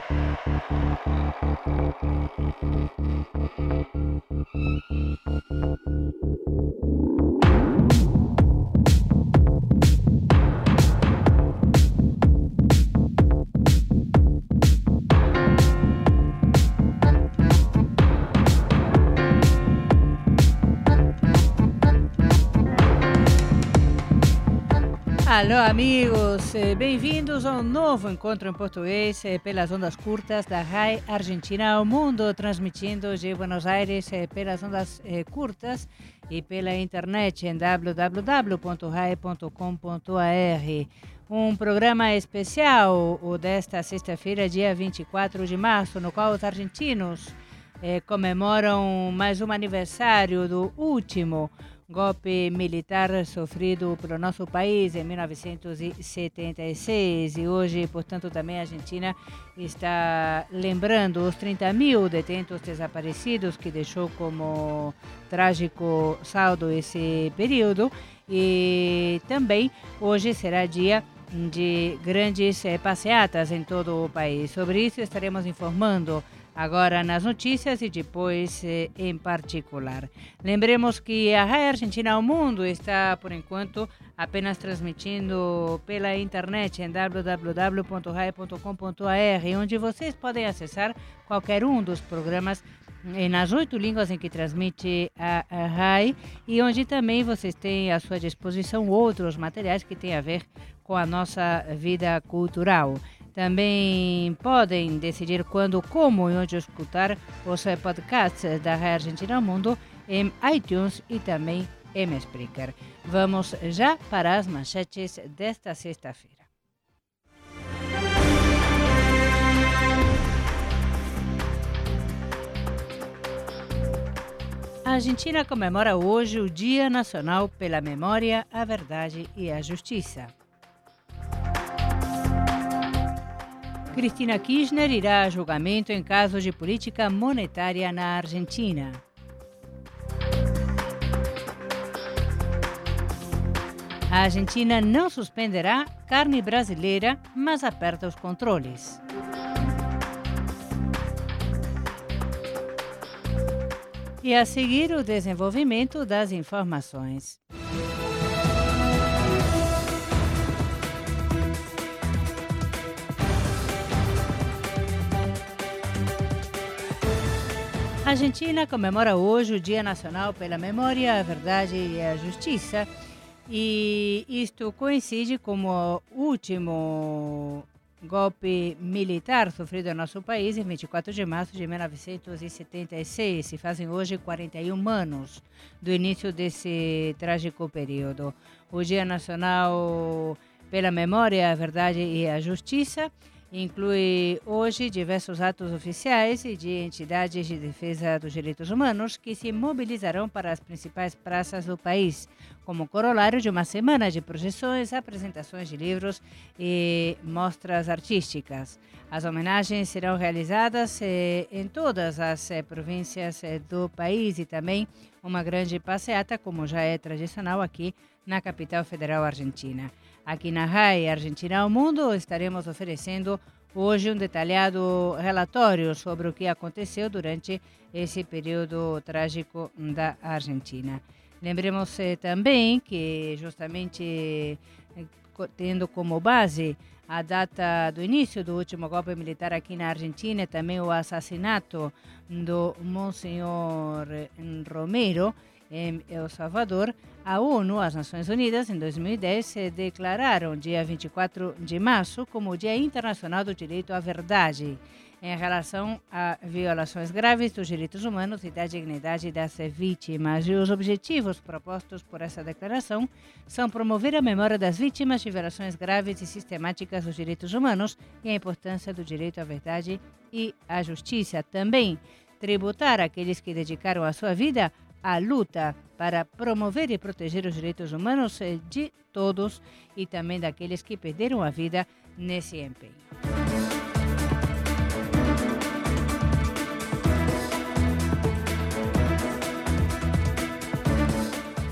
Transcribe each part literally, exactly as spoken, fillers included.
Alô, amigos, bem-vindos a um novo encontro em português pelas ondas curtas da R A I Argentina ao Mundo, transmitindo de Buenos Aires pelas ondas curtas e pela internet em w w w ponto rai ponto com ponto a r. Um programa especial, o desta sexta-feira, dia vinte e quatro de março, no qual os argentinos eh, comemoram mais um aniversário do último golpe militar sofrido pelo nosso país em mil novecentos e setenta e seis. E hoje, portanto, também a Argentina está lembrando os trinta mil detentos desaparecidos que deixou como trágico saldo esse período. E também hoje será dia de grandes passeatas em todo o país. Sobre isso estaremos informando agora nas notícias e depois eh, em particular. Lembremos que a R A I Argentina ao Mundo está, por enquanto, apenas transmitindo pela internet em w w w ponto rai ponto com ponto a r, onde vocês podem acessar qualquer um dos programas nas oito línguas em que transmite a, a R A I e onde também vocês têm à sua disposição outros materiais que têm a ver com a nossa vida cultural. Também podem decidir quando, como e onde escutar os podcasts da R A I Argentina ao Mundo em iTunes e também em Spreaker. Vamos já para as manchetes desta sexta-feira. A Argentina comemora hoje o Dia Nacional pela Memória, a Verdade e a Justiça. Cristina Kirchner irá a julgamento em caso de política monetária na Argentina. A Argentina não suspenderá carne brasileira, mas aperta os controles. E a seguir, o desenvolvimento das informações. A Argentina comemora hoje o Dia Nacional pela Memória, a Verdade e a Justiça, e isto coincide com o último golpe militar sofrido no nosso país em vinte e quatro de março de mil novecentos e setenta e seis. Se fazem hoje quarenta e um anos do início desse trágico período. O Dia Nacional pela Memória, a Verdade e a Justiça inclui hoje diversos atos oficiais e de entidades de defesa dos direitos humanos que se mobilizarão para as principais praças do país, como corolário de uma semana de projeções, apresentações de livros e mostras artísticas. As homenagens serão realizadas eh, em todas as eh, províncias eh, do país e também uma grande passeata, como já é tradicional aqui na capital federal argentina. Aqui na R A I Argentina ao Mundo estaremos oferecendo hoje um detalhado relatório sobre o que aconteceu durante esse período trágico da Argentina. Lembremos eh, também que, justamente eh, tendo como base a data do início do último golpe militar aqui na Argentina e também o assassinato do Monsenhor Romero, em El Salvador, a ONU, as Nações Unidas, em dois mil e dez, declararam dia vinte e quatro de março como o Dia Internacional do Direito à Verdade, em relação a violações graves dos direitos humanos e da dignidade das vítimas. E os objetivos propostos por essa declaração são promover a memória das vítimas de violações graves e sistemáticas dos direitos humanos e a importância do direito à verdade e à justiça. Também tributar aqueles que dedicaram a sua vida à luta para promover e proteger os direitos humanos de todos e também daqueles que perderam a vida nesse empenho.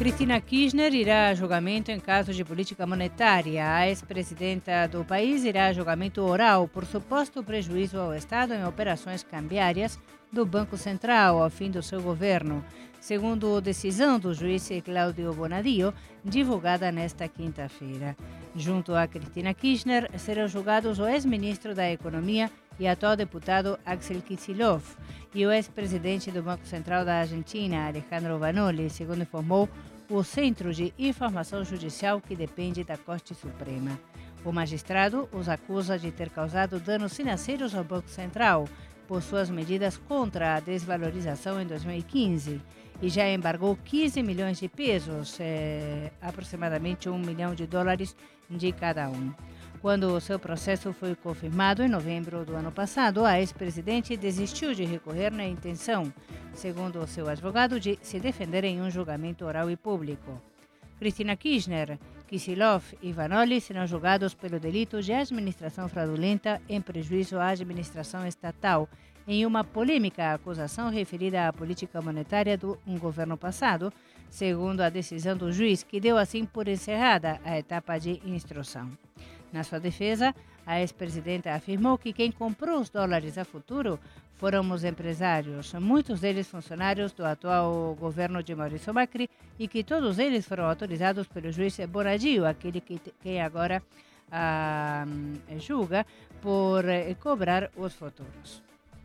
Cristina Kirchner irá a julgamento em caso de política monetária. A ex-presidenta do país irá a julgamento oral por suposto prejuízo ao Estado em operações cambiárias do Banco Central ao fim do seu governo, segundo a decisão do juiz Cláudio Bonadio, divulgada nesta quinta-feira. Junto a Cristina Kirchner, serão julgados o ex-ministro da Economia e atual deputado Axel Kicillof e o ex-presidente do Banco Central da Argentina, Alejandro Vanoli, segundo informou o Centro de Informação Judicial que depende da Corte Suprema. O magistrado os acusa de ter causado danos financeiros ao Banco Central por suas medidas contra a desvalorização em dois mil e quinze e já embargou quinze milhões de pesos, é, aproximadamente um milhão de dólares de cada um. Quando o seu processo foi confirmado em novembro do ano passado, a ex-presidente desistiu de recorrer na intenção, segundo o seu advogado, de se defender em um julgamento oral e público. Cristina Kirchner, Kicillof e Vanoli serão julgados pelo delito de administração fraudulenta em prejuízo à administração estatal, em uma polêmica acusação referida à política monetária do um governo passado, segundo a decisão do juiz, que deu assim por encerrada a etapa de instrução. Na sua defesa, a ex-presidenta afirmou que quem comprou os dólares a futuro foram os empresários, muitos deles funcionários do atual governo de Maurício Macri, e que todos eles foram autorizados pelo juiz Bonadio, aquele que, que agora ah, julga, por eh, cobrar os futuros.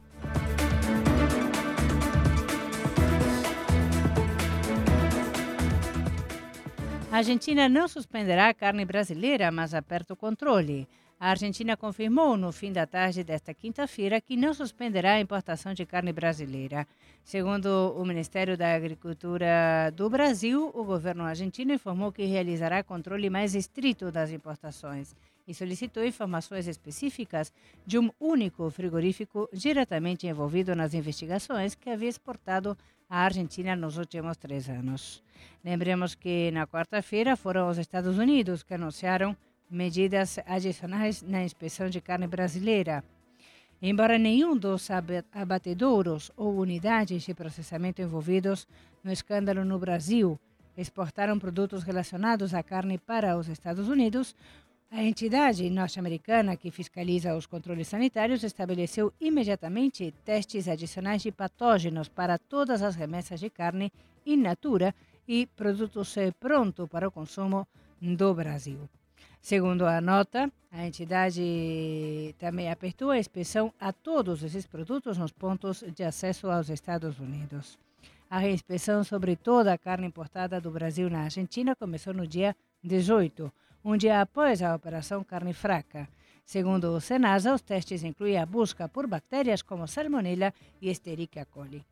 A Argentina não suspenderá a carne brasileira, mas aperta o controle. A Argentina confirmou no fim da tarde desta quinta-feira que não suspenderá a importação de carne brasileira. Segundo o Ministério da Agricultura do Brasil, o governo argentino informou que realizará controle mais estrito das importações e solicitou informações específicas de um único frigorífico diretamente envolvido nas investigações que havia exportado à Argentina nos últimos três anos. Lembremos que na quarta-feira foram os Estados Unidos que anunciaram medidas adicionais na inspeção de carne brasileira. Embora nenhum dos abatedouros ou unidades de processamento envolvidos no escândalo no Brasil exportaram produtos relacionados à carne para os Estados Unidos, a entidade norte-americana que fiscaliza os controles sanitários estabeleceu imediatamente testes adicionais de patógenos para todas as remessas de carne in natura e produtos prontos para o consumo do Brasil. Segundo a nota, a entidade também apertou a inspeção a todos esses produtos nos pontos de acesso aos Estados Unidos. A reinspeção sobre toda a carne importada do Brasil na Argentina começou no dia dezoito, um dia após a Operação Carne Fraca. Segundo o Senasa, os testes incluem a busca por bactérias como Salmonella e Escherichia coli.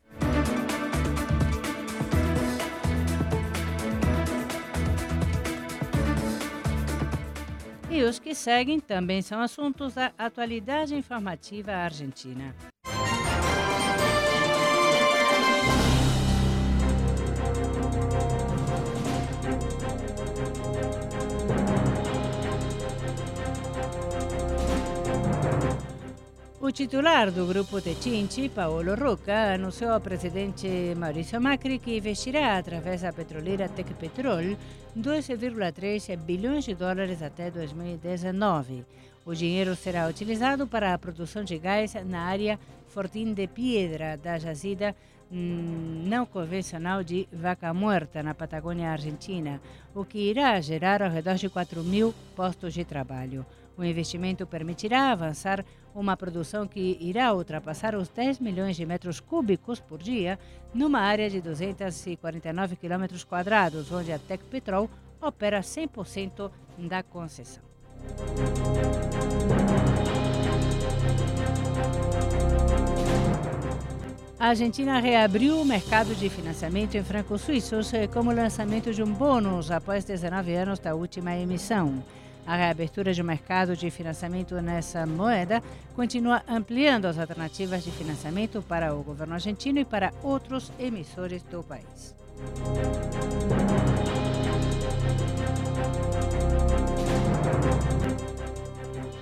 E os que seguem também são assuntos da atualidade informativa argentina. O titular do grupo Techint, Paolo Rocca, anunciou ao presidente Maurício Macri que investirá através da petroleira Tecpetrol dois vírgula três bilhões de dólares até dois mil e dezenove. O dinheiro será utilizado para a produção de gás na área Fortín de Piedra da jazida hum, não convencional de Vaca Muerta, na Patagônia Argentina, o que irá gerar ao redor de quatro mil postos de trabalho. O investimento permitirá avançar uma produção que irá ultrapassar os dez milhões de metros cúbicos por dia, numa área de duzentos e quarenta e nove quilômetros quadrados, onde a Tecpetrol opera cem por cento da concessão. A Argentina reabriu o mercado de financiamento em francos suíços com o lançamento de um bônus após dezenove anos da última emissão. A reabertura de um mercado de financiamento nessa moeda continua ampliando as alternativas de financiamento para o governo argentino e para outros emissores do país.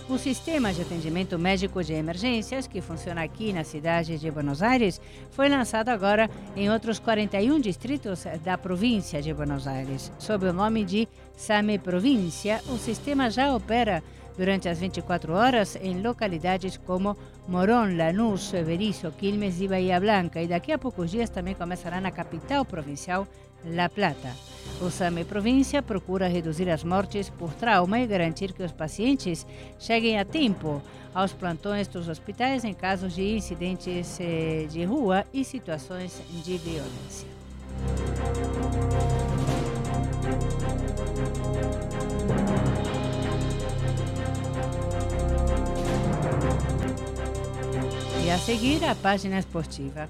O sistema de atendimento médico de emergências, que funciona aqui na cidade de Buenos Aires, foi lançado agora em outros quarenta e um distritos da província de Buenos Aires. Sob o nome de SAME Província, o sistema já opera durante as vinte e quatro horas em localidades como Morón, Lanús, Berisso, Quilmes e Bahia Blanca, e daqui a poucos dias também começará na capital provincial, La Plata. O SAME Província procura reduzir as mortes por trauma e garantir que os pacientes cheguem a tempo aos plantões dos hospitais em casos de incidentes de rua e situações de violência. E a seguir, a página esportiva.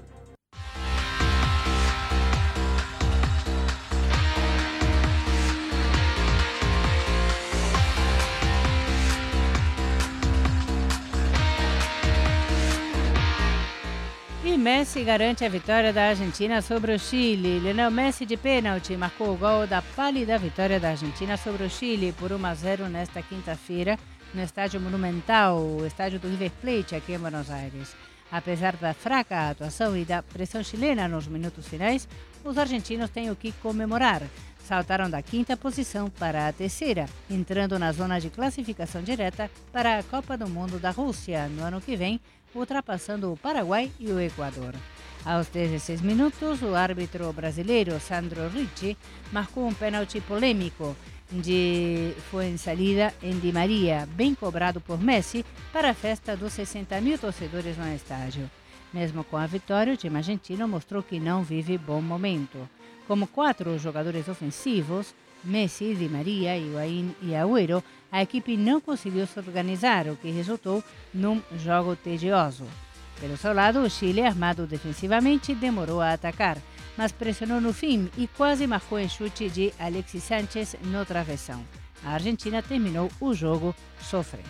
E Messi garante a vitória da Argentina sobre o Chile. Lionel Messi, de pênalti, marcou o gol da pálida vitória da Argentina sobre o Chile por um a zero nesta quinta-feira no Estádio Monumental, o estádio do River Plate, aqui em Buenos Aires. Apesar da fraca atuação e da pressão chilena nos minutos finais, os argentinos têm o que comemorar. Saltaram da quinta posição para a terceira, entrando na zona de classificação direta para a Copa do Mundo da Rússia no ano que vem, ultrapassando o Paraguai e o Equador. Aos dezesseis minutos, o árbitro brasileiro Sandro Ricci marcou um pênalti polêmico de Fuenzalida em Di Maria, bem cobrado por Messi, para a festa dos sessenta mil torcedores no estádio. Mesmo com a vitória, o time argentino mostrou que não vive bom momento. Como quatro jogadores ofensivos, Messi, Di Maria, Higuaín e Agüero, a equipe não conseguiu se organizar, o que resultou num jogo tedioso. Pelo seu lado, o Chile, armado defensivamente, demorou a atacar, mas pressionou no fim e quase marcou em chute de Alexis Sánchez no travessão. A Argentina terminou o jogo sofrendo.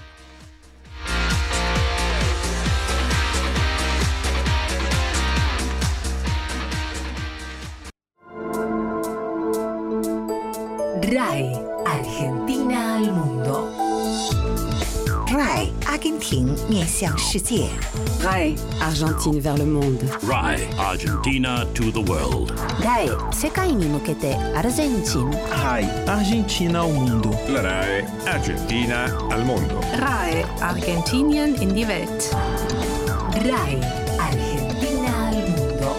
R A I Argentina al mundo. R A I 阿根廷面向世界。 R A I Argentine vers le monde. R A I Argentina to the world. R A I 世界に向けてアルゼンチン。 R A I Argentina ao mundo. La R A I Argentina al mundo. R A I Argentinien in die Welt. R A I Argentina al mundo.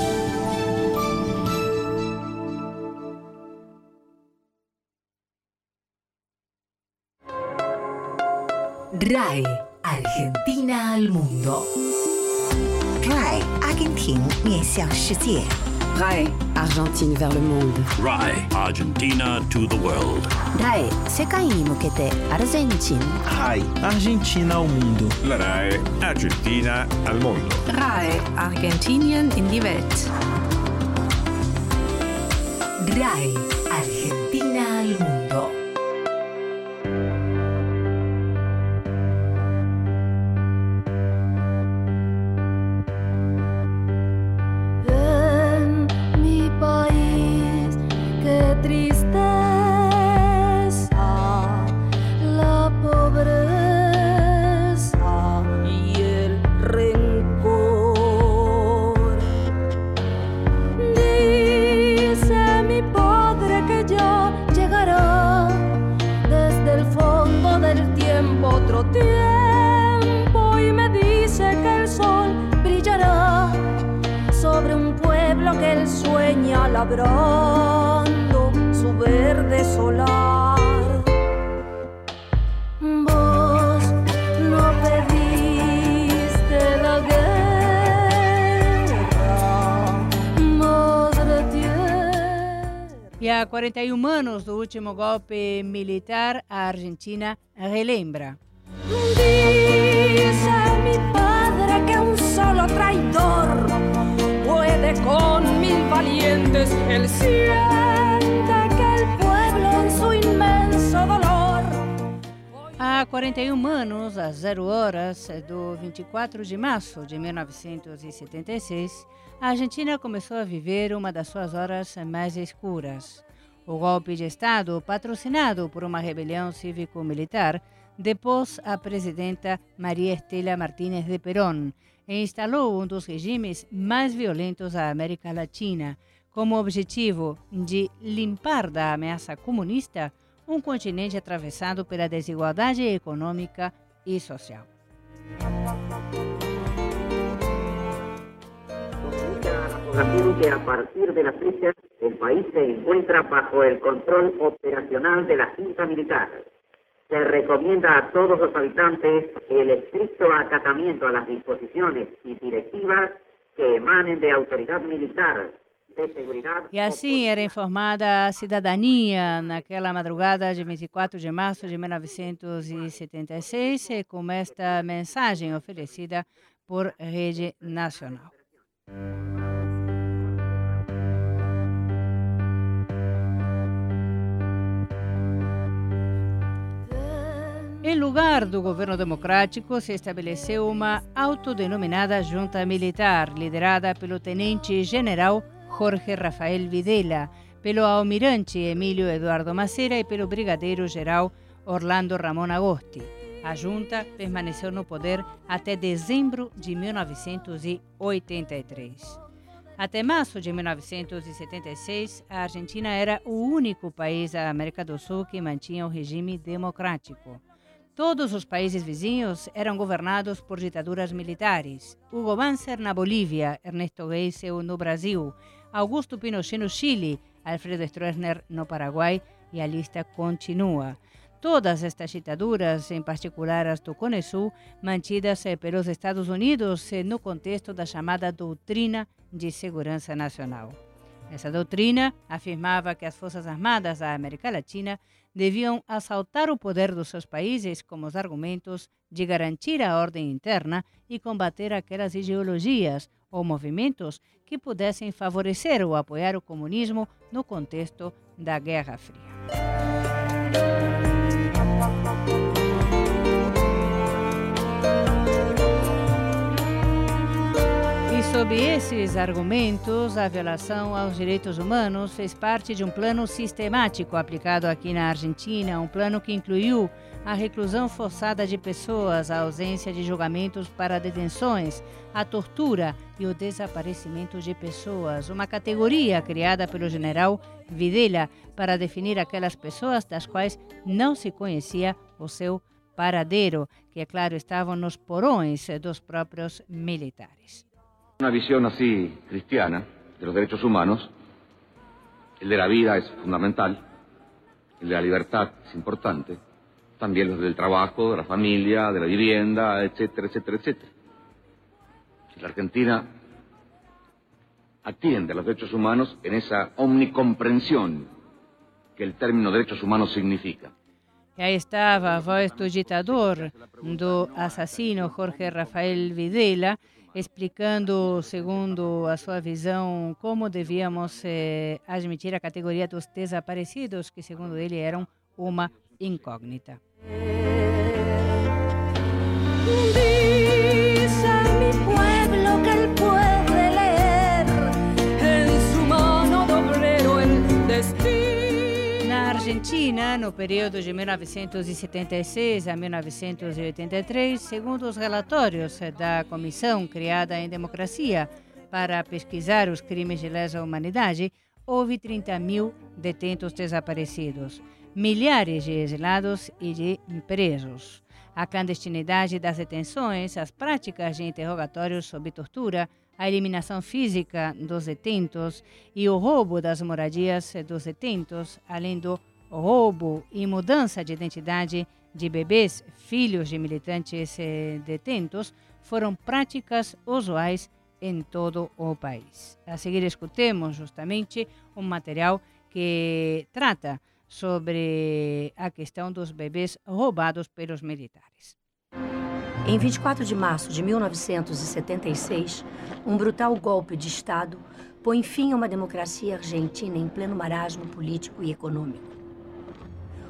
R A I Argentina al mundo. R A I 阿根廷面向世界。 R A I Argentine vers le monde. R A I Argentina to the world. R A I 世界に向けてアルゼンチン。 R A I Argentina ao mundo. La R A I Argentina al mundo. R A I Argentinien in die Welt. R A I Argentina al mundo. Tiempo y me dice que el sol brillará sobre un pueblo que él sueña labrando su verde solar. Vos no pediste la guerra, madre tierra. E a quarenta e um anos do último golpe militar, a Argentina relembra. Dice mi padre que un solo traidor puede con mil valientes. Él siente que el pueblo en su inmenso dolor. Há quarenta e um anos, às zero horas do vinte e quatro de março de mil novecentos e setenta e seis, a Argentina começou a viver uma das suas horas mais escuras. O golpe de Estado, patrocinado por uma rebelião cívico-militar, depôs a presidenta María Estela Martínez de Perón e instalou um dos regimes mais violentos da América Latina, como objetivo de limpar da ameaça comunista um continente atravessado pela desigualdade econômica e social. Que a partir de la fecha el país se encuentra bajo el control operacional de la Junta Militar. Se recomienda a todos los habitantes el estricto acatamiento a las disposiciones y directivas que emanen de autoridad militar. E assim era informada a cidadania naquela madrugada de vinte e quatro de março de mil novecentos e setenta e seis, com esta mensagem oferecida por Rede Nacional. Em lugar do governo democrático, se estabeleceu uma autodenominada junta militar, liderada pelo tenente-general Jorge Rafael Videla, pelo almirante Emílio Eduardo Macera e pelo brigadeiro-geral Orlando Ramon Agosti. A junta permaneceu no poder até dezembro de mil novecentos e oitenta e três. Até março de mil novecentos e setenta e seis, a Argentina era o único país da América do Sul que mantinha o regime democrático. Todos os países vizinhos eram governados por ditaduras militares. Hugo Banzer na Bolívia, Ernesto Geisel no Brasil, Augusto Pinochet no Chile, Alfredo Stroessner no Paraguai e a lista continua. Todas estas ditaduras, em particular as do Cone Sul, mantidas pelos Estados Unidos no contexto da chamada Doutrina de Segurança Nacional. Essa doutrina afirmava que as Forças Armadas da América Latina deviam assaltar o poder dos seus países com os argumentos de garantir a ordem interna e combater aquelas ideologias ou movimentos que pudessem favorecer ou apoiar o comunismo no contexto da Guerra Fria. E sob esses argumentos, a violação aos direitos humanos fez parte de um plano sistemático aplicado aqui na Argentina, um plano que incluiu a reclusão forçada de pessoas, a ausência de julgamentos para detenções, a tortura e o desaparecimento de pessoas, uma categoria criada pelo general Videla para definir aquelas pessoas das quais não se conhecia o seu paradeiro, que, é claro, estavam nos porões dos próprios militares. Una visión así cristiana de los derechos humanos, el de la vida es fundamental, el de la libertad es importante, también los del trabajo, de la familia, de la vivienda, etcétera, etcétera, etcétera. La Argentina atiende a los derechos humanos en esa omnicomprensión que el término derechos humanos significa. E aí estava a voz do ditador, do assassino Jorge Rafael Videla, explicando, segundo a sua visão, como devíamos eh, admitir a categoria dos desaparecidos, que, segundo ele, eram uma incógnita. Dice mi pueblo que él puede leer en su mano de obrero el destino. Na Argentina, no período de mil novecentos e setenta e seis a mil novecentos e oitenta e três, segundo os relatórios da comissão criada em democracia para pesquisar os crimes de lesa humanidade, houve trinta mil detentos desaparecidos, milhares de exilados e de presos. A clandestinidade das detenções, as práticas de interrogatórios sob tortura, a eliminação física dos detentos e o roubo das moradias dos detentos, além do roubo e mudança de identidade de bebês, filhos de militantes detentos, foram práticas usuais em todo o país. A seguir, escutemos justamente um material que trata sobre a questão dos bebês roubados pelos militares. Em vinte e quatro de março de mil novecentos e setenta e seis, um brutal golpe de Estado põe fim a uma democracia argentina em pleno marasmo político e econômico.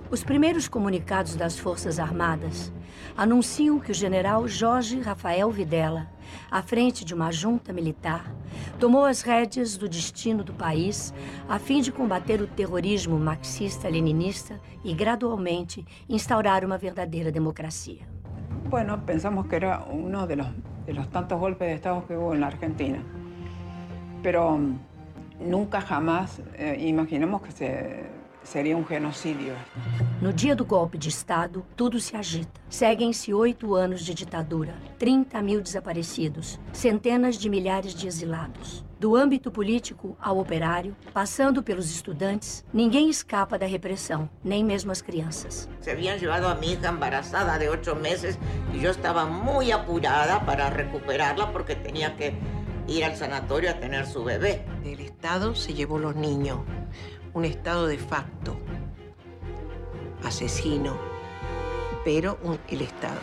Os primeiros comunicados das Forças Armadas anunciam que o general Jorge Rafael Videla, à frente de uma junta militar, tomou as rédeas do destino do país a fim de combater o terrorismo marxista-leninista e, gradualmente, instaurar uma verdadeira democracia. Bueno, pensamos que era uno de los, de los tantos golpes de Estado que hubo en la Argentina. Pero nunca jamás eh, imaginamos que se, seria um genocídio. No dia do golpe de Estado, tudo se agita. Seguem-se oito anos de ditadura, trinta mil desaparecidos, centenas de milhares de exilados. Do âmbito político ao operário, passando pelos estudantes, ninguém escapa da repressão, nem mesmo as crianças. Se habían llevado a mi hija embarazada de ocho meses y yo estaba muy apurada para recuperarla porque tenía que ir al sanatorio a tener su bebé. El Estado se llevó los niños, un Estado de facto, asesino, pero un, el Estado.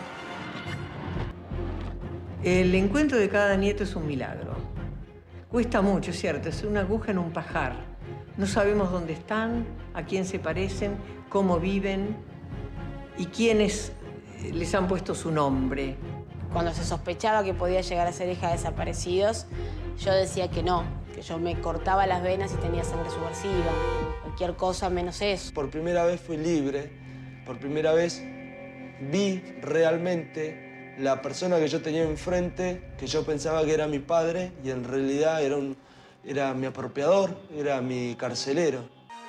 El encuentro de cada nieto es un milagro. Cuesta mucho, cierto, es una aguja en un pajar. No sabemos dónde están, a quién se parecen, cómo viven y quiénes les han puesto su nombre. Cuando se sospechaba que podía llegar a ser hija de desaparecidos, yo decía que no, que yo me cortaba las venas y tenía sangre subversiva, cualquier cosa menos eso. Por primera vez fui libre, por primera vez vi realmente la persona que yo tenía enfrente, que yo pensaba que era mi padre, y en realidad era, un, era mi apropiador, era mi carcelero.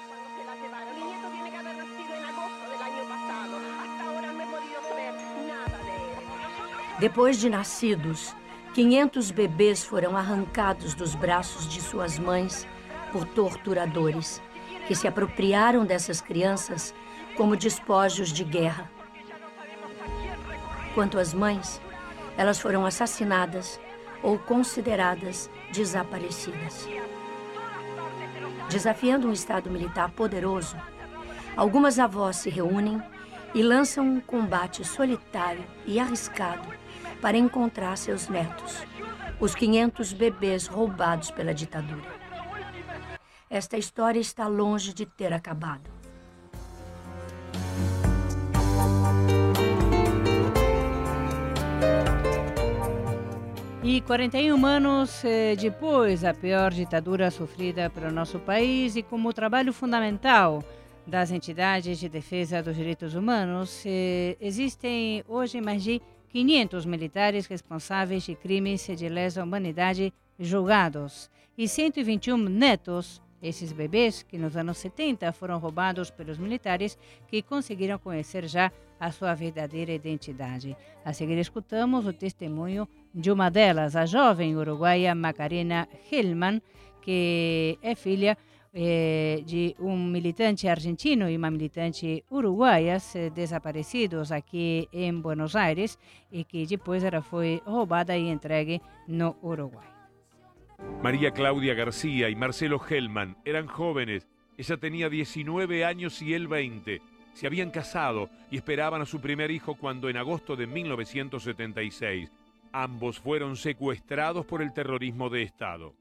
Depois de nascidos, quinhentos bebês foram arrancados dos braços de suas mães por torturadores, que se apropriaram dessas crianças como despojos de guerra. Quanto às mães, elas foram assassinadas ou consideradas desaparecidas. Desafiando um Estado militar poderoso, algumas avós se reúnem e lançam um combate solitário e arriscado para encontrar seus netos, os quinhentos bebês roubados pela ditadura. Esta história está longe de ter acabado. E quarenta e um anos eh, depois, a pior ditadura sofrida pelo nosso país, e como trabalho fundamental das entidades de defesa dos direitos humanos, eh, existem hoje mais de quinhentos militares responsáveis de crimes de lesa humanidade julgados e cento e vinte e um netos, esses bebês que nos anos setenta foram roubados pelos militares, que conseguiram conhecer já a sua verdadeira identidade. A seguir escutamos o testemunho de uma delas, a jovem uruguaia Macarena Hellman, que é filha eh, de um militante argentino e uma militante uruguaias eh, desaparecidos aqui em Buenos Aires e que depois ela foi roubada e entregue no Uruguai. María Claudia García y Marcelo Hellman eran jóvenes. Ella tenía diecinueve años y él veinte. Se habían casado y esperaban a su primer hijo cuando en agosto de mil novecientos setenta y seis ambos fueron secuestrados por el terrorismo de Estado.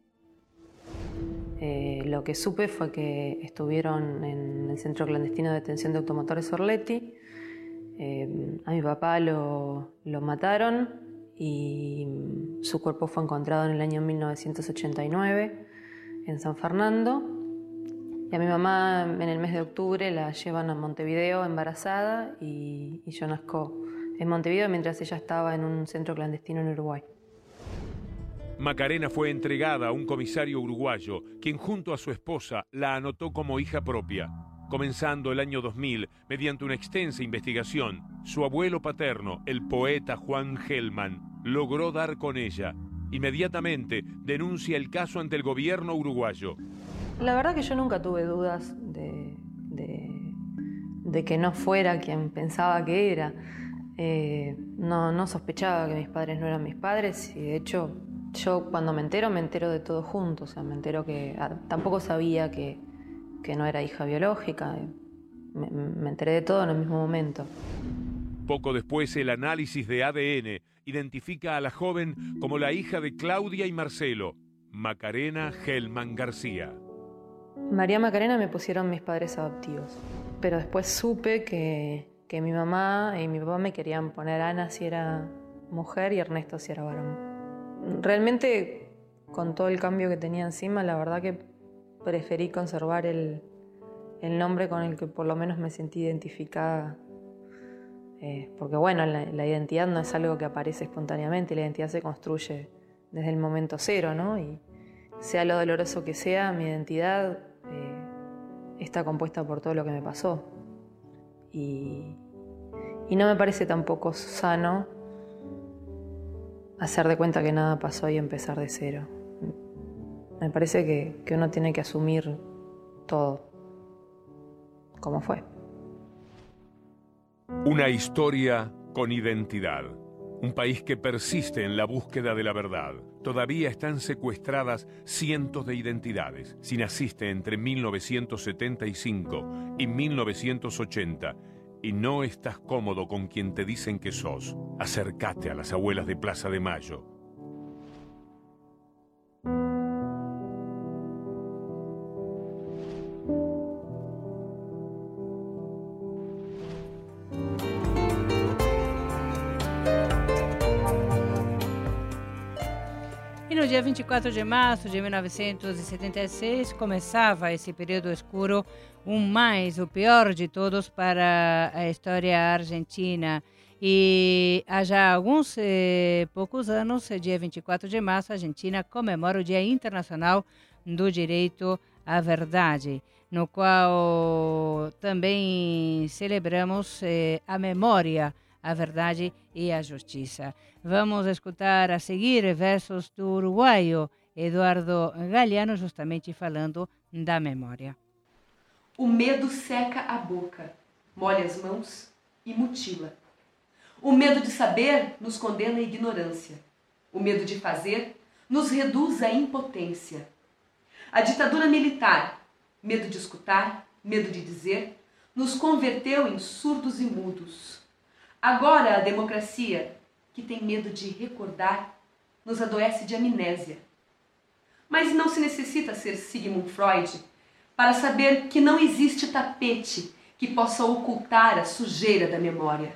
Eh, lo que supe fue que estuvieron en el centro clandestino de detención de automotores Orletti. Eh, a mi papá lo, lo mataron y su cuerpo fue encontrado en el año mil novecientos ochenta y nueve en San Fernando. Y a mi mamá en el mes de octubre la llevan a Montevideo embarazada y, y yo nazco en Montevideo mientras ella estaba en un centro clandestino en Uruguay. Macarena fue entregada a un comisario uruguayo, quien junto a su esposa la anotó como hija propia. Comenzando el año dos mil, mediante una extensa investigación, su abuelo paterno, el poeta Juan Hellman, logró dar con ella. Inmediatamente denuncia el caso ante el gobierno uruguayo. La verdad que yo nunca tuve dudas de, de, de que no fuera quien pensaba que era. Eh, no, no sospechaba que mis padres no eran mis padres y de hecho yo cuando me entero, me entero de todo junto. O sea, me entero que ah, tampoco sabía que, que no era hija biológica. Me, me enteré de todo en el mismo momento. Poco después, el análisis de A D N identifica a la joven como la hija de Claudia y Marcelo, Macarena Hellman García. María Macarena me pusieron mis padres adoptivos. pero después supe que, que mi mamá y mi papá me querían poner Ana si era mujer y Ernesto si era varón. Realmente, con todo el cambio que tenía encima, la verdad que preferí conservar el, el nombre con el que por lo menos me sentí identificada. Eh, porque bueno, la, la identidad no es algo que aparece espontáneamente, la identidad se construye desde el momento cero, ¿no? Y sea lo doloroso que sea, mi identidad eh, está compuesta por todo lo que me pasó. Y, y no me parece tampoco sano hacer de cuenta que nada pasó y empezar de cero. Me parece que, que uno tiene que asumir todo como fue. Una historia con identidad. Un país que persiste en la búsqueda de la verdad. Todavía están secuestradas cientos de identidades. Si naciste entre mil novecientos setenta y cinco y mil novecientos ochenta y no estás cómodo con quien te dicen que sos, acércate a las abuelas de Plaza de Mayo. E no dia vinte e quatro de março de mil novecentos e setenta e seis começava esse período escuro, um mais, o pior de todos para a história argentina. E há já alguns eh, poucos anos, dia vinte e quatro de março, a Argentina comemora o Dia Internacional do Direito à Verdade, no qual também celebramos eh, a memória, a verdade e a justiça. Vamos escutar a seguir versos do uruguaio Eduardo Galeano, justamente falando da memória. O medo seca a boca, molha as mãos e mutila. O medo de saber nos condena à ignorância. O medo de fazer nos reduz à impotência. A ditadura militar, medo de escutar, medo de dizer, nos converteu em surdos e mudos. Agora a democracia, que tem medo de recordar, nos adoece de amnésia. Mas não se necessita ser Sigmund Freud para saber que não existe tapete que possa ocultar a sujeira da memória.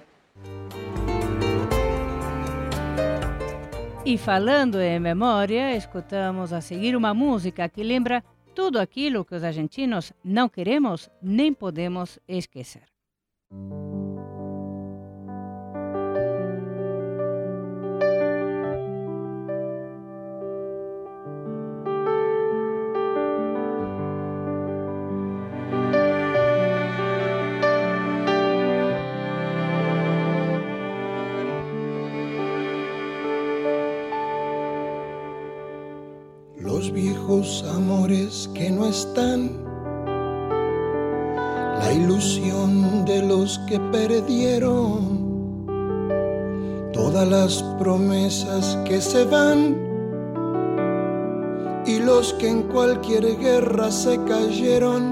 E falando em memória, escutamos a seguir uma música que lembra tudo aquilo que os argentinos não queremos nem podemos esquecer. Los viejos amores que no están, la ilusión de los que perdieron, todas las promesas que se van y los que en cualquier guerra se cayeron,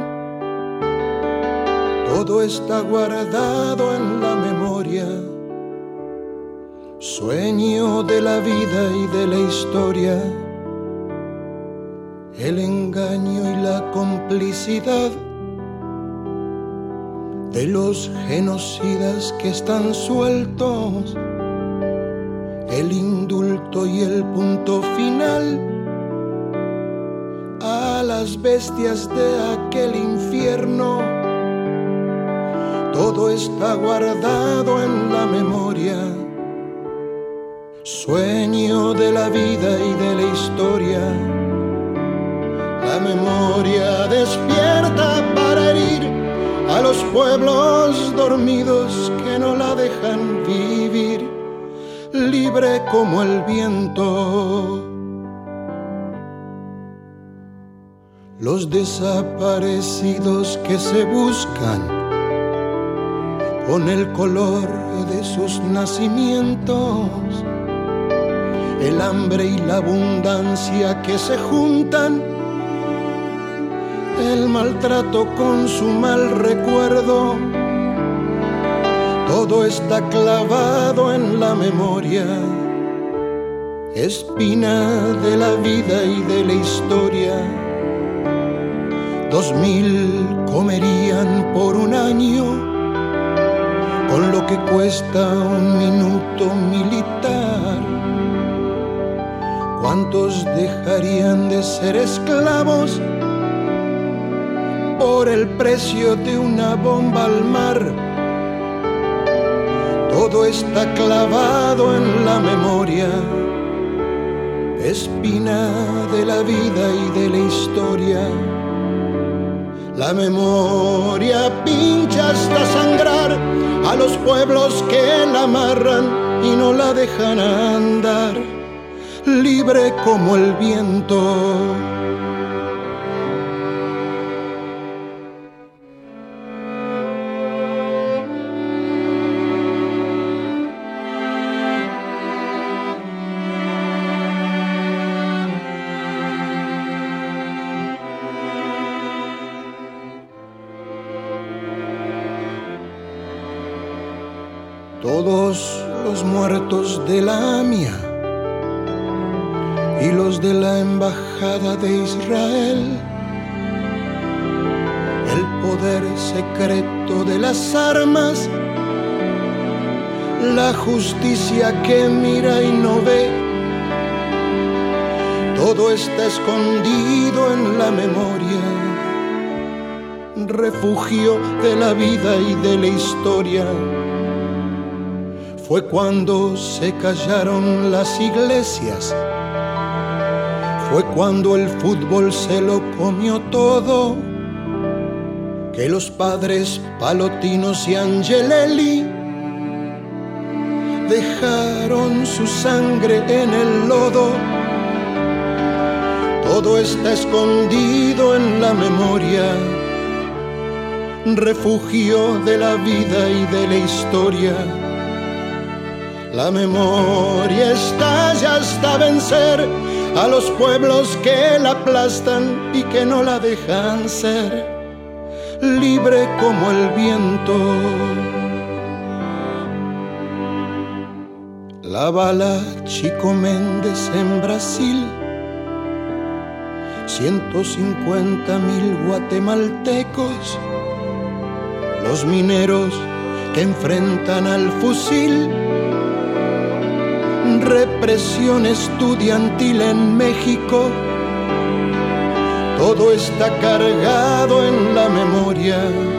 todo está guardado en la memoria, sueño de la vida y de la historia. El engaño y la complicidad de los genocidas que están sueltos, el indulto y el punto final a las bestias de aquel infierno, todo está guardado en la memoria, sueño de la vida y de la historia. La memoria despierta para herir a los pueblos dormidos que no la dejan vivir, libre como el viento. Los desaparecidos que se buscan con el color de sus nacimientos, el hambre y la abundancia que se juntan, el maltrato con su mal recuerdo, todo está clavado en la memoria, espina de la vida y de la historia, Dos mil comerían por un año con lo que cuesta un minuto militar. ¿Cuántos dejarían de ser esclavos por el precio de una bomba al mar? Todo está clavado en la memoria, espina de la vida y de la historia. La memoria pincha hasta sangrar a los pueblos que la amarran y no la dejan andar, libre como el viento. Todos los muertos de la A M I A y los de la Embajada de Israel, el poder secreto de las armas, la justicia que mira y no ve, todo está escondido en la memoria, refugio de la vida y de la historia. Fue cuando se callaron las iglesias, fue cuando el fútbol se lo comió todo, que los padres Palotinos y Angelelli dejaron su sangre en el lodo. Todo está escondido en la memoria, refugio de la vida y de la historia. La memoria estalla hasta vencer a los pueblos que la aplastan y que no la dejan ser, libre como el viento. La bala Chico Méndez en Brasil, ciento cincuenta mil guatemaltecos, los mineros que enfrentan al fusil, represión estudiantil en México. Todo está cargado en la memoria,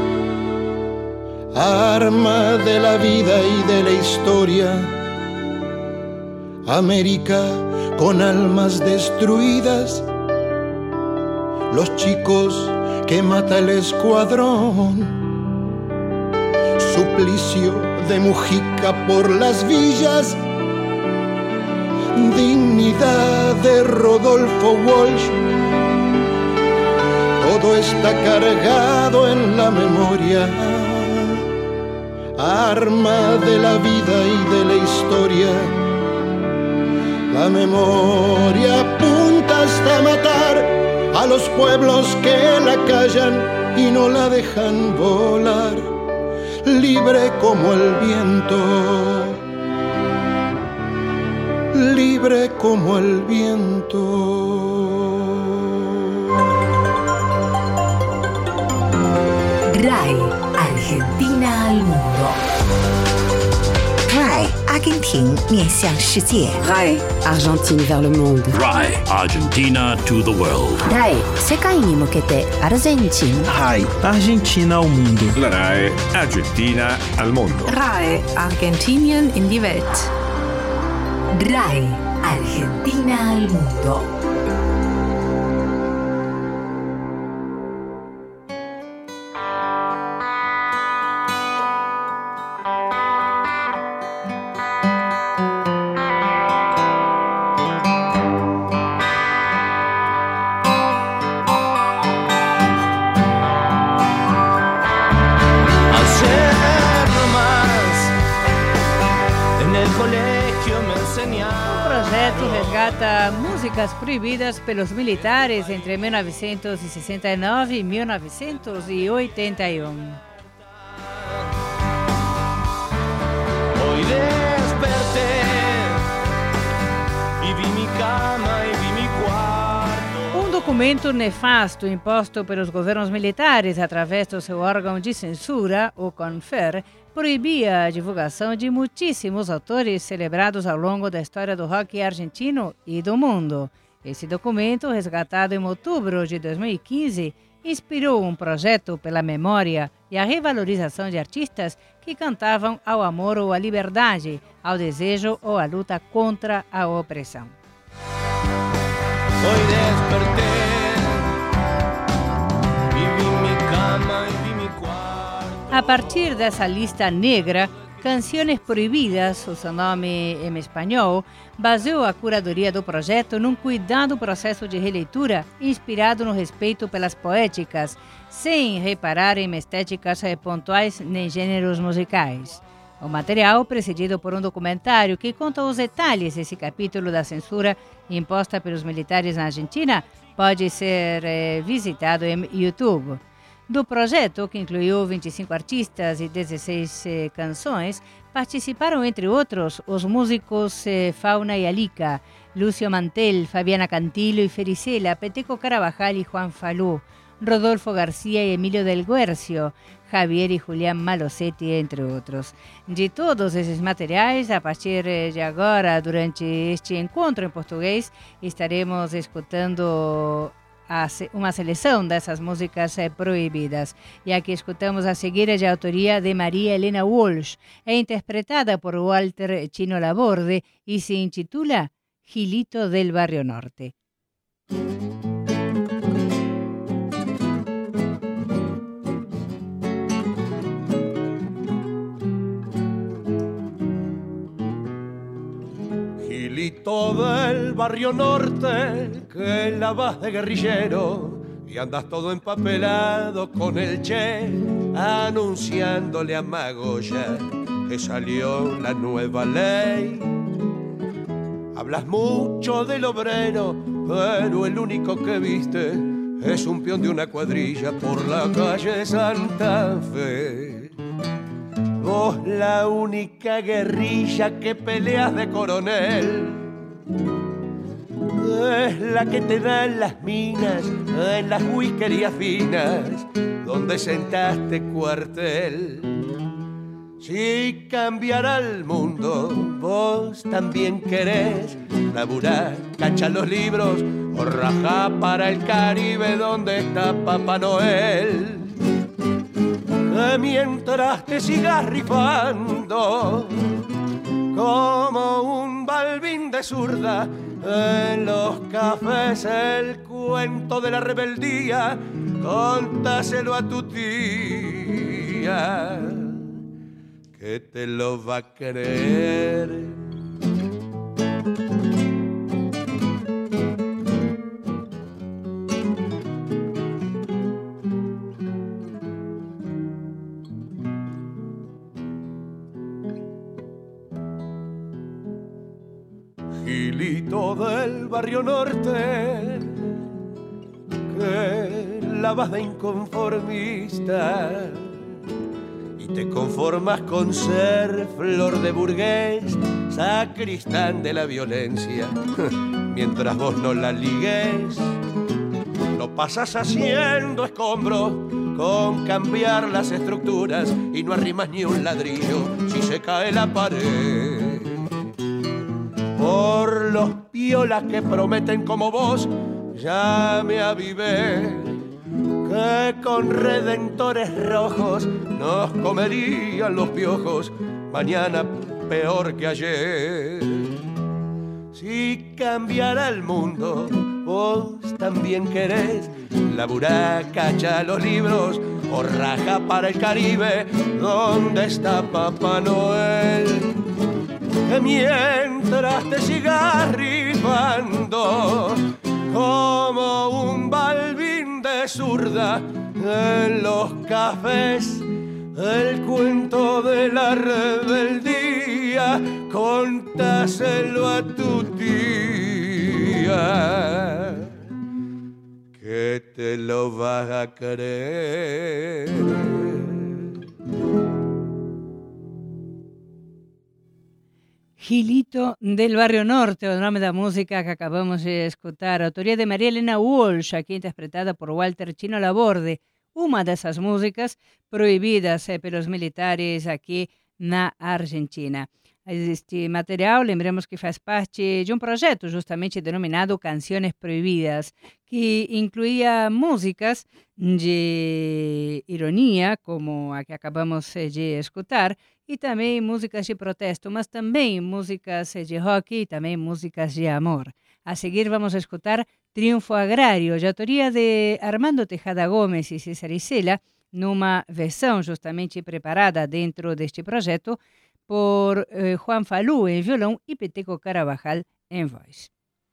arma de la vida y de la historia. América con almas destruidas, los chicos que mata el escuadrón, suplicio de Mujica por las villas, dignidad de Rodolfo Walsh. Todo está cargado en la memoria, arma de la vida y de la historia. La memoria apunta hasta matar a los pueblos que la callan y no la dejan volar, libre como el viento. Libre como el viento. R A I, Argentina al mundo. R A I, Argentina 面向世界。 R A I, Argentine vers le monde. R A I, Argentina to the world. R A I, 世界に向けてアルゼンチン。 R A I, Argentina al mundo. La R A I, Argentina al mundo. R A I, Argentinien in die Welt. R A I, Argentina al mundo. Resgata músicas proibidas pelos militares entre mil novecentos e sessenta e nove e mil novecentos e oitenta e um. Hoy desperté y vi mi cama y vi mi cuarto. documento nefasto imposto pelos governos militares através do seu órgão de censura, o CONFER, proibia a divulgação de muitíssimos autores celebrados ao longo da história do rock argentino e do mundo. Esse documento, resgatado em outubro de dois mil e quinze, inspirou um projeto pela memória e a revalorização de artistas que cantavam ao amor ou à liberdade, ao desejo ou à luta contra a opressão. Hoy desperté y vi mi cama y vi mi cuarto. A partir dessa lista negra, Canciones Proibidas, o seu nome em espanhol, baseou a curadoria do projeto num cuidado processo de releitura inspirado no respeito pelas poéticas, sem reparar em estéticas pontuais nem gêneros musicais. O material, precedido por um documentário que conta os detalhes desse capítulo da censura imposta pelos militares na Argentina, pode ser eh, visitado em YouTube. Do projeto, que incluiu vinte e cinco artistas e dezesseis eh, canções, participaram, entre outros, os músicos eh, Fauna e Alica, Lúcio Mantel, Fabiana Cantilo e Fericela, Peteco Carabajal e Juan Falú, Rodolfo García e Emilio del Guercio, Javier e Julián Malosetti, entre outros. De todos esses materiais, a partir de agora, durante este encontro em português, estaremos escutando uma seleção dessas músicas proibidas. E a que escutamos a seguir é de autoria de Maria Helena Walsh. É interpretada por Walter Chino Laborde e se intitula Gilito del Barrio Norte. Gilito del barrio norte, que la vas de guerrillero y andas todo empapelado con el Che, anunciándole a Magoya que salió la nueva ley. Hablas mucho del obrero, pero el único que viste es un peón de una cuadrilla por la calle Santa Fe. Vos la única guerrilla que peleas de coronel es la que te dan las minas en las whiskerías finas donde sentaste cuartel. Si cambiará el mundo, vos también querés laburar, cachar los libros o rajar para el Caribe donde está Papá Noel. Que mientras te sigas rifando como un balbín de zurda en los cafés el cuento de la rebeldía, contáselo a tu tía, que te lo va a creer. Gilito del barrio norte, que la vas de inconformista y te conformas con ser flor de burgués, sacristán de la violencia, mientras vos no la ligues. Lo pasas haciendo escombro con cambiar las estructuras y no arrimas ni un ladrillo si se cae la pared. Por los piolas que prometen como vos, ya me avivé que con redentores rojos nos comerían los piojos, mañana peor que ayer. Si cambiara el mundo, vos también querés laburar, cacha los libros o raja para el Caribe, donde está Papá Noel. Que mientras te sigas rifando como un balbín de zurda en los cafés el cuento de la rebeldía, contáselo a tu tía, que te lo vas a creer. Gilito del Barrio Norte, o nome da música que acabamos de escutar, autoría de María Elena Walsh, aquí interpretada por Walter Chino Laborde, uma dessas músicas proibidas eh, pelos militares aqui na Argentina. Este material, lembremos que faz parte de um projeto justamente denominado Canciones Proibidas, que incluía músicas de ironia, como a que acabamos de escutar, e também músicas de protesto, mas também músicas de rock e também músicas de amor. A seguir vamos a escutar Triunfo Agrario, de autoria de Armando Tejada Gomes e César Isela, numa versão justamente preparada dentro deste projeto por eh, Juan Falú en violão e Peteco Carabajal en voz.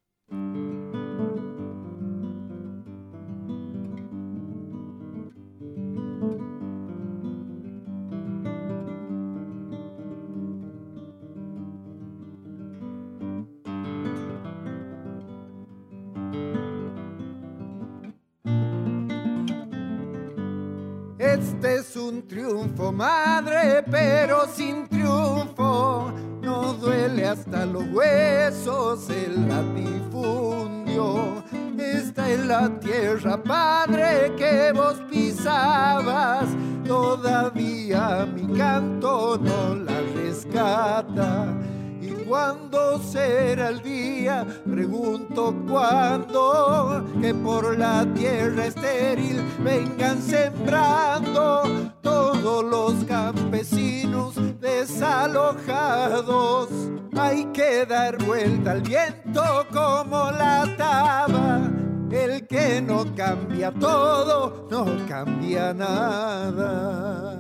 Este es un triunfo, madre, pero sin triunfo. No duele hasta los huesos el latifundio. Esta es la tierra, padre, que vos pisabas. Todavía mi canto no la rescata. ¿Y cuándo será el día? Pregunto cuándo, que por la tierra estéril vengan sembrando todos los campesinos desalojados. Hay que dar vuelta al viento como la taba. El que no cambia todo, no cambia nada.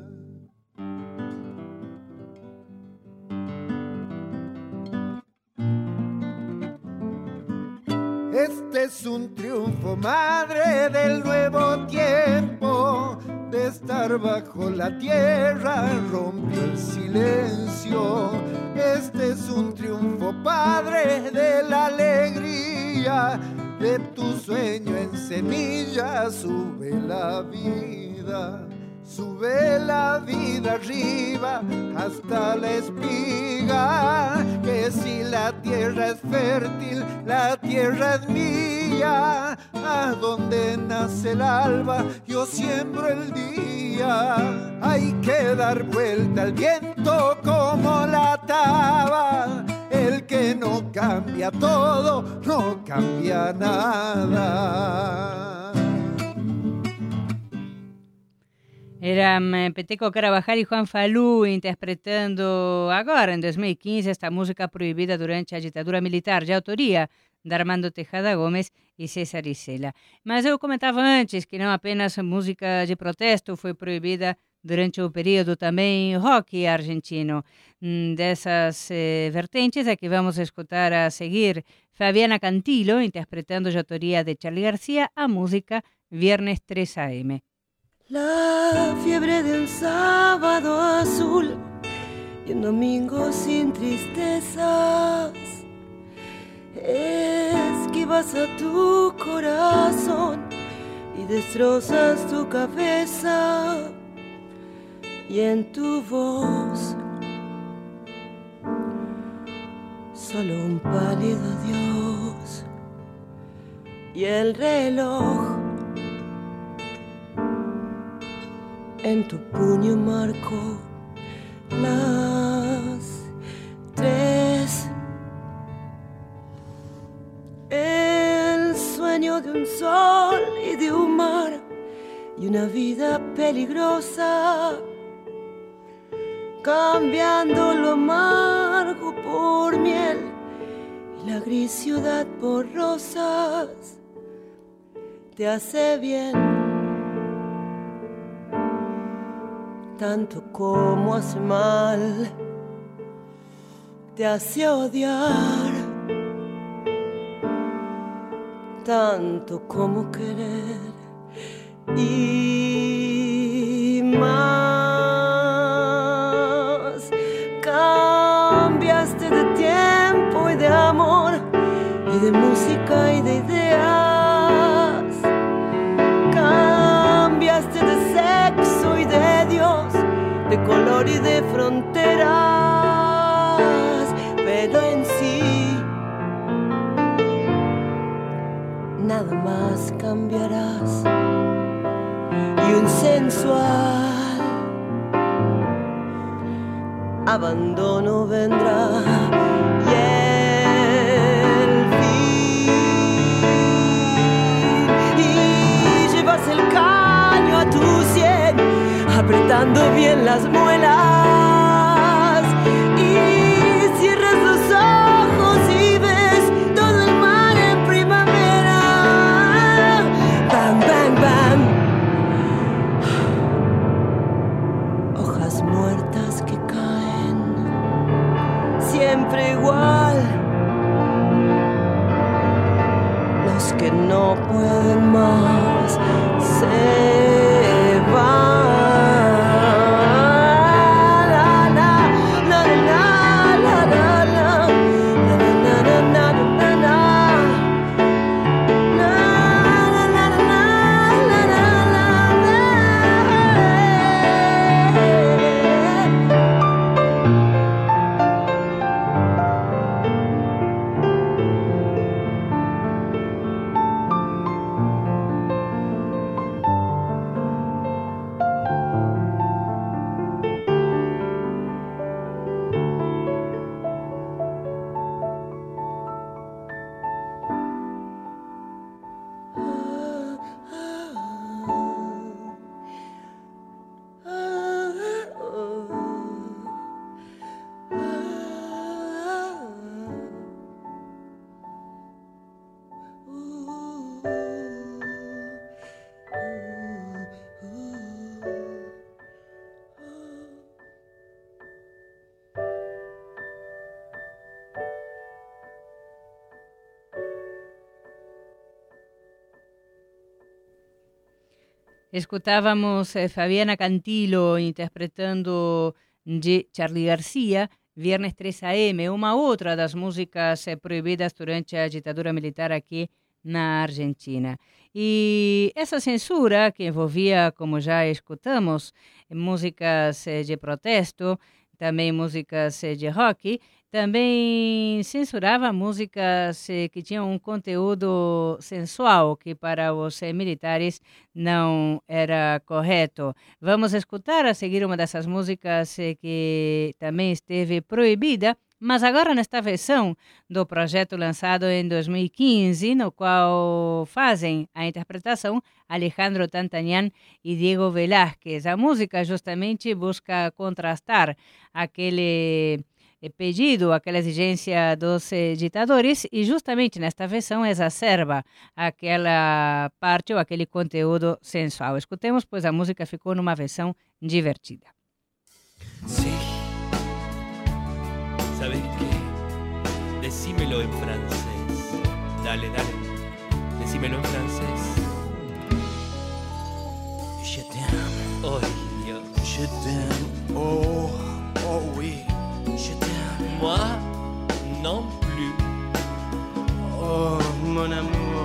Este es un triunfo, madre, del nuevo tiempo. De estar bajo la tierra rompió el silencio. Este es un triunfo, padre, de la alegría. De tu sueño en semilla sube la vida. Sube la vida arriba hasta la espiga, que si la tierra es fértil, la tierra es mía. A donde nace el alba, yo siembro el día. Hay que dar vuelta al viento como la taba. El que no cambia todo, no cambia nada. Eram Peteco Carabajal e Juan Falú interpretando agora, em dois mil e quinze, esta música proibida durante a ditadura militar, de autoria de Armando Tejada Gomes e César Isela. Mas eu comentava antes que não apenas música de protesto foi proibida durante o período também rock argentino. Dessas eh, vertentes é que vamos escutar a seguir Fabiana Cantilo interpretando de autoria de Charly García a música Viernes tres a eme. La fiebre de un sábado azul y un domingo sin tristezas. Esquivas a tu corazón y destrozas tu cabeza. Y en tu voz solo un pálido adiós. Y el reloj en tu puño marcó las tres. El sueño de un sol y de un mar y una vida peligrosa, cambiando lo amargo por miel y la gris ciudad por rosas. Te hace bien tanto como hace mal, te hace odiar tanto como querer y más. Cambiaste de tiempo y de amor y de música y de ideas. Cambiaste de sexo y de Dios, de color y de fronteras. cambiarás y un sensual abandono vendrá y el fin y llevas el caño a tu sien apretando bien las muelas y cierras los ojos y ves todo el mar en primavera. Bam, bam, bam. Hojas muertas que caen siempre igual. Los que no pueden más se van. Escutávamos eh, Fabiana Cantilo interpretando de Charly Garcia, Viernes três a m, uma outra das músicas eh, proibidas durante a ditadura militar aqui na Argentina. E essa censura, que envolvia, como já escutamos, músicas eh, de protesto, também músicas eh, de rock, também censurava músicas eh, que tinham um conteúdo sensual, que para os eh, militares não era correto. Vamos escutar a seguir uma dessas músicas eh, que também esteve proibida, mas agora nesta versão do projeto lançado em dois mil e quinze, no qual fazem a interpretação Alejandro Tantanian e Diego Velázquez. A música justamente busca contrastar aquele pedido, aquela exigência dos eh, ditadores, e justamente nesta versão exacerba aquela parte ou aquele conteúdo sensual. Escutemos, pois a música ficou numa versão divertida. Sí. ¿Sabes qué? Decímelo en francés. Dale, dale. Decímelo en francés. Je t'aime. Oh, Dios. Je t'aime. Oh, oh oui. Je t'aime. Moi, non plus. Oh, mon amour.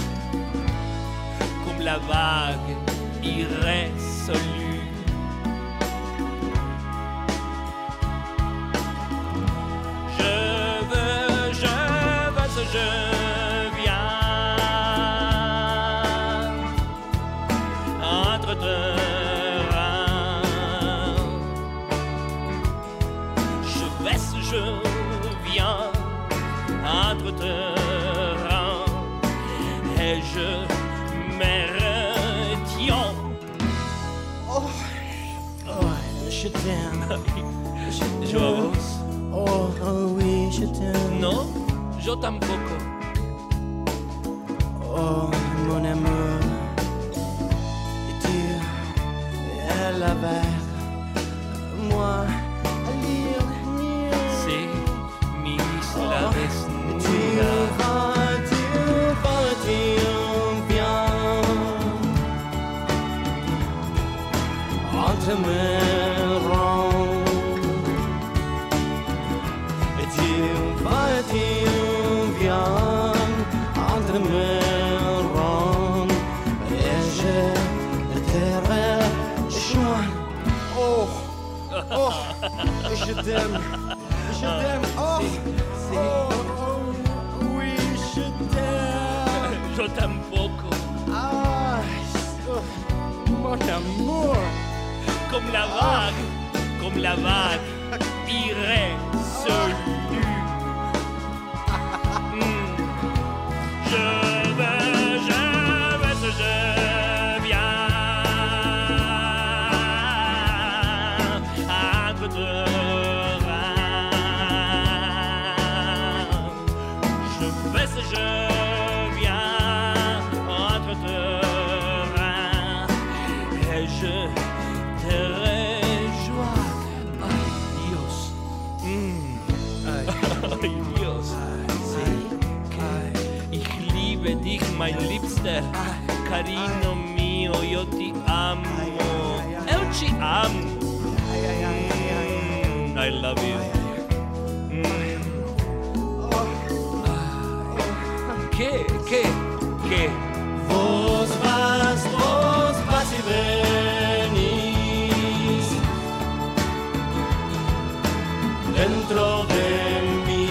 Comme la vague irrésolue. Je veux, je veux, je viens entre deux. Je viens entre deux rangs et je me retiens. Oh, oh je t'aime. Je avance. Oh, oh oui, je t'aime. Non, je tampoco. Oh, mon amour. Et tu es la vers moi. La desnuda. Tu vas, tu viens entre mes rangs. Et tu vas, tu viens entre mes rangs. Et je te rejoins. Oh, oh, je t'aime, je t'aime. Oh. Sí. Oh, oh, oui, je t'aime. Yo tampoco. Ah, mon amour. Comme la vague, comme la vague irrésolue. Mm. Je veux, je veux, je viens entre deux reins. Je veux, je viens entre deux reins et je te rejoins. Ay, Dios. Mm. Ay, ay, Dios. Ich liebe dich, mein Liebster. Carino mio, yo ti amo. Eu te amo. Mm, I love you. Mm. ¿Qué? ¿Qué? ¿Qué? Vos vas, vos vas y venís dentro de mí.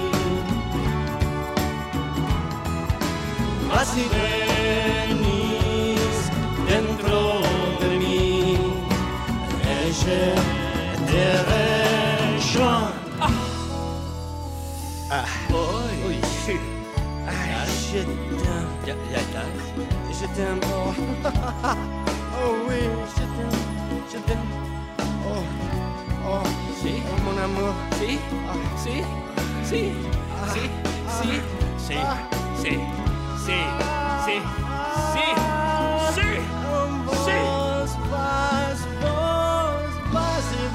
Vas y venís dentro de mí. Et je te rejoins. Ah. Ah. Uy. Sí. Ay, je t'aime. ¿Ya, ya estás? Je t'aime. Oh. Oh oui, je t'aime. Je t'aime. Oh. Oh. Sí. Oh, mon amour. Sí. Ah. Sí. Sí. Ah. Sí. Ah. Sí. Sí. Ah. Sí. Sí. Sí. Sí. Sí. Sí. Vos vas, vos vas y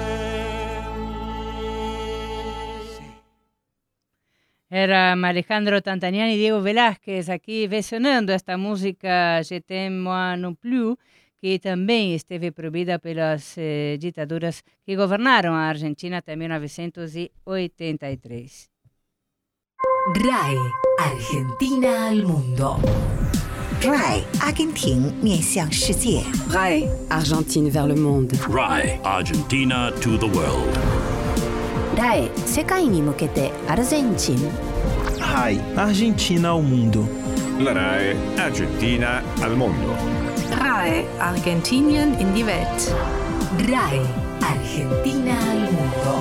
venís. Era Alejandro Tantaniani y Diego Velázquez aquí versionando esta música Je t'aime moi non plus, que também esteve proibida pelas eh, ditaduras que governaram a Argentina até mil novecentos e oitenta e três. R A I Argentina al mundo. R A I 阿根廷面向世界。 R A I Argentine vers le monde. R A I Argentina to the world. R A I 世界に向けてアルゼンチン。 R A I Argentina ao mundo. La R A E Argentina al mondo. R A I Argentinien in die Welt. R A I Argentina al mundo.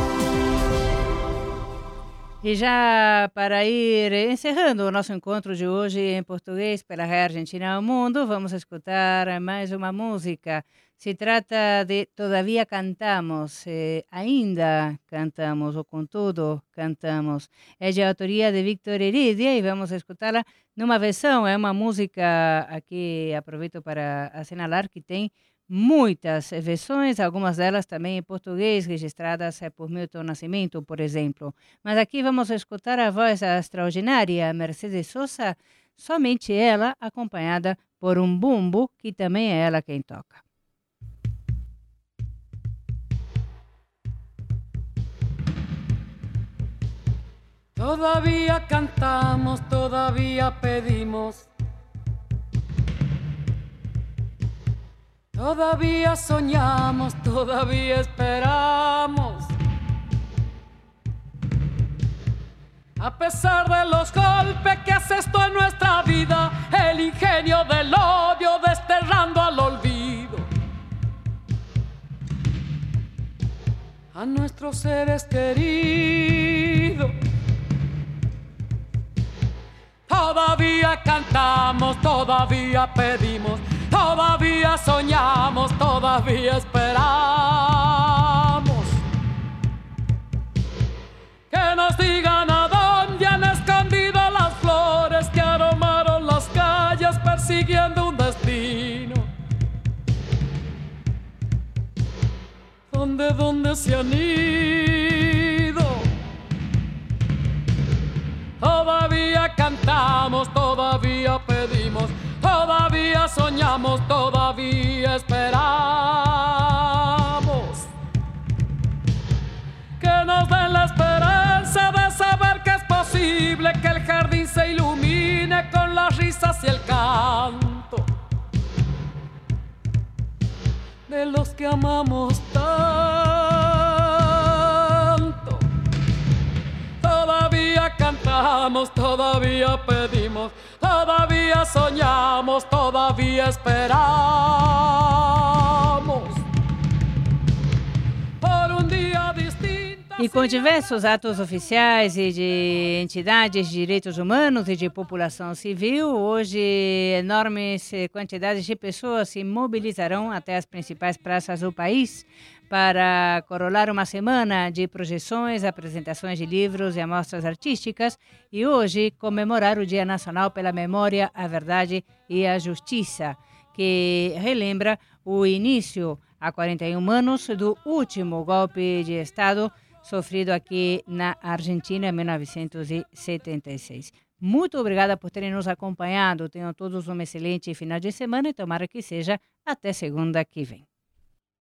E já para ir encerrando o nosso encontro de hoje em português pela Rádio Argentina ao Mundo, vamos escutar mais uma música. Se trata de Todavía Cantamos, eh, Ainda Cantamos, ou Contudo Cantamos. É de autoria de Víctor Heredia e vamos escutá-la numa versão. É uma música, aqui aproveito para assinalar que tem muitas versões, algumas delas também em português, registradas por Milton Nascimento, por exemplo. Mas aqui vamos escutar a voz extraordinária Mercedes Sosa, somente ela, acompanhada por um bumbo, que também é ela quem toca. Todavía cantamos, todavía pedimos. Todavía soñamos, todavía esperamos. A pesar de los golpes que hace esto en nuestra vida, el ingenio del odio desterrando al olvido a nuestros seres queridos. Todavía cantamos, todavía pedimos. Todavía soñamos, todavía esperamos. Que nos digan a dónde han escondido las flores que aromaron las calles persiguiendo un destino. ¿Dónde, dónde se han ido? Todavía cantamos, todavía pedimos. Todavía soñamos, todavía esperamos. Que nos den la esperanza de saber que es posible que el jardín se ilumine con las risas y el canto de los que amamos tanto. Todavía cantamos, oramos, todavía pedimos, todavía soñamos, todavía esperamos por um dia distinto. E com diversos atos oficiais e de entidades de direitos humanos e de população civil, hoje enormes quantidades de pessoas se mobilizarão até as principais praças do país para corolar uma semana de projeções, apresentações de livros e amostras artísticas e hoje comemorar o Dia Nacional pela Memória, a Verdade e a Justiça, que relembra o início, há quarenta e um anos, do último golpe de Estado sofrido aqui na Argentina em mil novecentos e setenta e seis. Muito obrigada por terem nos acompanhado. Tenham todos um excelente final de semana e tomara que seja até segunda que vem.